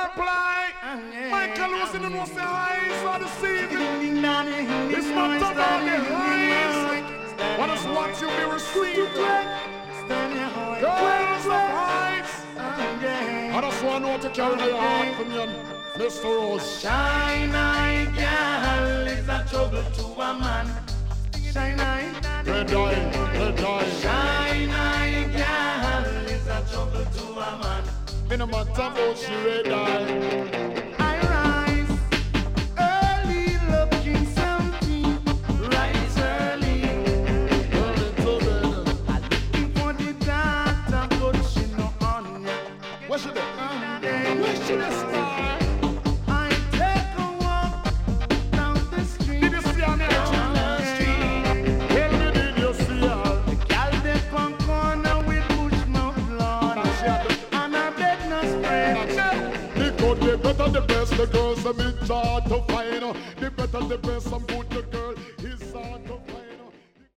reply. Michael was in the most eyes are deceiving. It's not about the eyes. What is what you be receiving? Girls of heights. I just want to know to carry your heart from you, Mr. Rose. Shine eye girl is a trouble to a man. Shine eye. Red eye, red eye. Shine eye girl is a trouble to a man. In a matter about she red eye. I rise early looking something. Rise early. Early to bed. I'm looking for the doctor, but she no on ya. Where she there? Where she there, star? I take a walk down the street. Did you see her Down the street. Tell me, did you see her? The gal dey from corner with bush mouth lawn. And her bed no spread. The good, the better, the best, the girls, the mid to find. The better, the best, some good, the girl is hard to